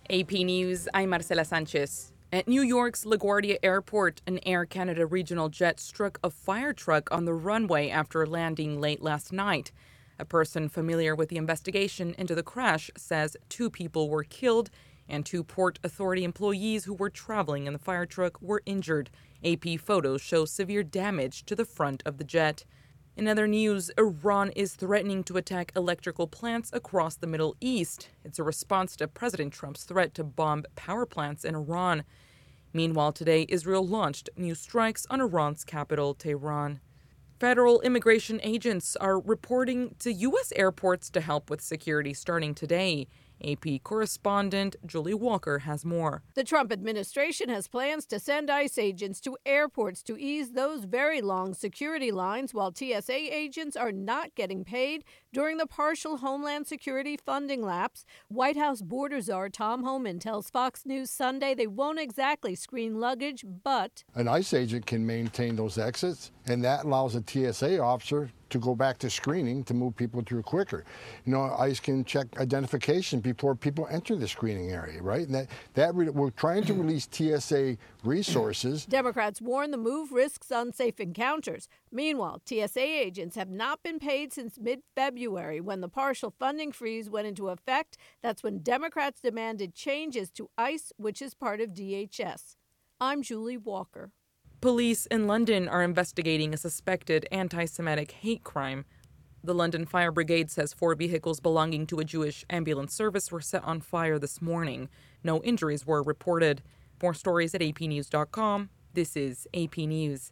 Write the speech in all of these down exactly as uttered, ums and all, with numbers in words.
A P News, I'm Marcela Sanchez. At New York's LaGuardia Airport, an Air Canada regional jet struck a fire truck on the runway after landing late last night. A person familiar with the investigation into the crash says two people were killed and two Port Authority employees who were traveling in the fire truck were injured. A P photos show severe damage to the front of the jet. In other news, Iran is threatening to attack electrical plants across the Middle East. It's a response to President Trump's threat to bomb power plants in Iran. Meanwhile, today, Israel launched new strikes on Iran's capital, Tehran. Federal immigration agents are reporting to U S airports to help with security starting today. A P correspondent Julie Walker has more. The Trump administration has plans to send ICE agents to airports to ease those very long security lines while T S A agents are not getting paid during the partial Homeland Security funding lapse. White House border czar Tom Homan tells Fox News Sunday they won't exactly screen luggage, but an ICE agent can maintain those exits, and that allows a T S A officer to go back to screening to move people through quicker. You know, ICE can check identification before people enter the screening area, right? And that, that re- we're trying to release T S A resources. Democrats warn the move risks unsafe encounters. Meanwhile, T S A agents have not been paid since mid-February when the partial funding freeze went into effect. That's when Democrats demanded changes to ICE, which is part of D H S. I'm Julie Walker. Police in London are investigating a suspected anti-Semitic hate crime. The London Fire Brigade says four vehicles belonging to a Jewish ambulance service were set on fire this morning. No injuries were reported. More stories at A P news dot com. This is A P News.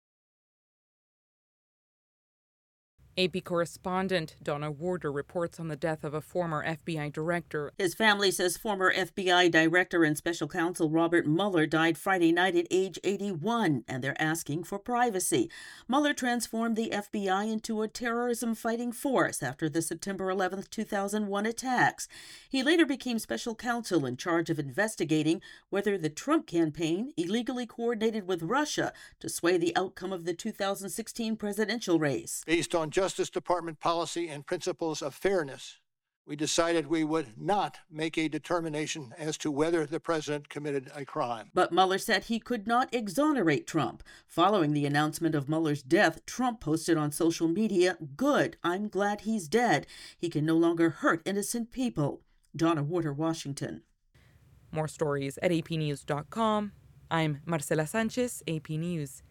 A P correspondent Donna Warder reports on the death of a former F B I director. His family says former F B I director and special counsel Robert Mueller died Friday night at age eighty-one, and they're asking for privacy. Mueller transformed the F B I into a terrorism-fighting force after the September eleventh, two thousand one attacks. He later became special counsel in charge of investigating whether the Trump campaign illegally coordinated with Russia to sway the outcome of the two thousand sixteen presidential race. Based on just Justice Department policy and principles of fairness, we decided we would not make a determination as to whether the president committed a crime. But Mueller said he could not exonerate Trump. Following the announcement of Mueller's death, Trump posted on social media, "Good, I'm glad he's dead. He can no longer hurt innocent people." Donna Warder, Washington. More stories at A P news dot com. I'm Marcela Sanchez, A P News.